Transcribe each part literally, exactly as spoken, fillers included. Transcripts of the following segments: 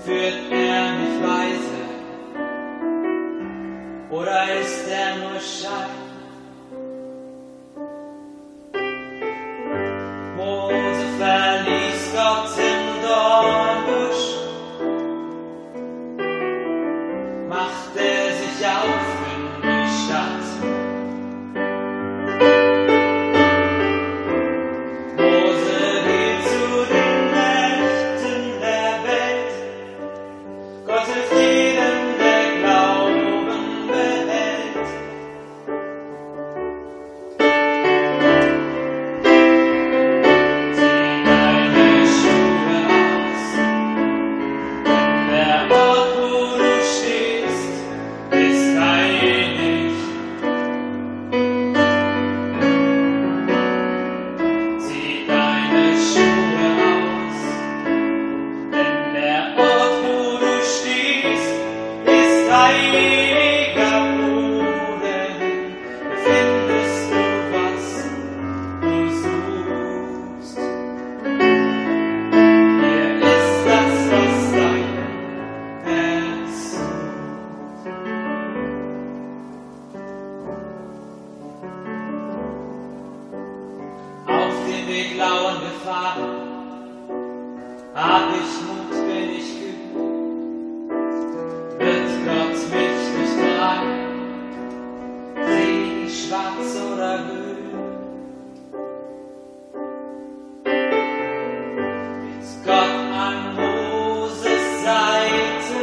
Führt er mich weiter oder ist er nur Schein? Mose verließ Gott im Dornbusch, machte sich auf in die Stadt. Mose will zu den Mächten der Welt. Gott hilft jedem, der Glauben behält. Zieh deine Schuhe aus, denn der Ort, wo du stehst, ist heilig. Zieh deine Schuhe aus, denn der Ort, wo du stehst, ist heiliger Boden. Findest du, was du suchst? Hier ist das, was dein Herz sucht. Auf dem Weg lauern Gefahren, hab ich Mut, bin ich geübt. Wird Gott mich durchtragen, seh ich schwarz oder grün? Mit Gott an Moses Seite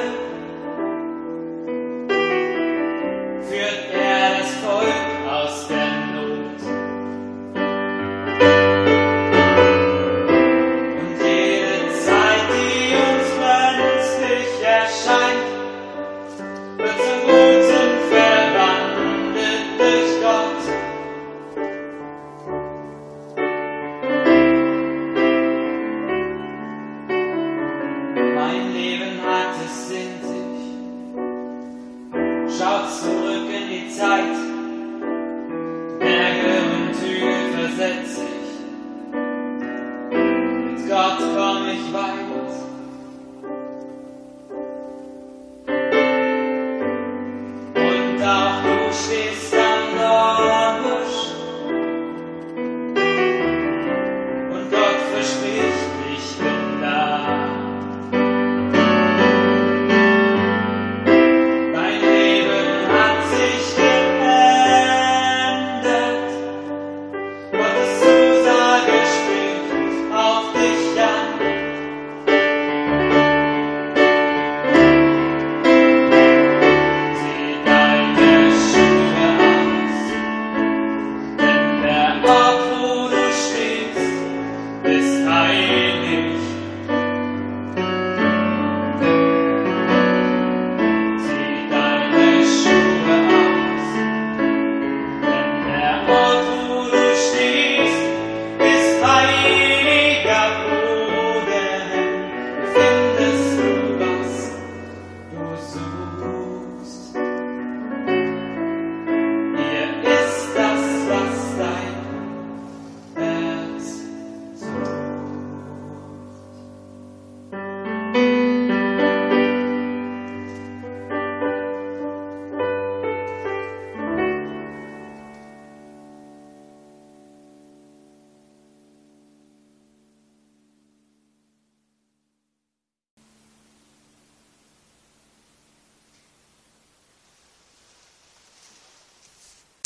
führt er das Volk aus der Not. Und jede Zeit, die uns brenzlig erscheint, wird zum Guten verwandelt durch Gott. Mein Leben hat es in sich. Schaut zurück in die Zeit,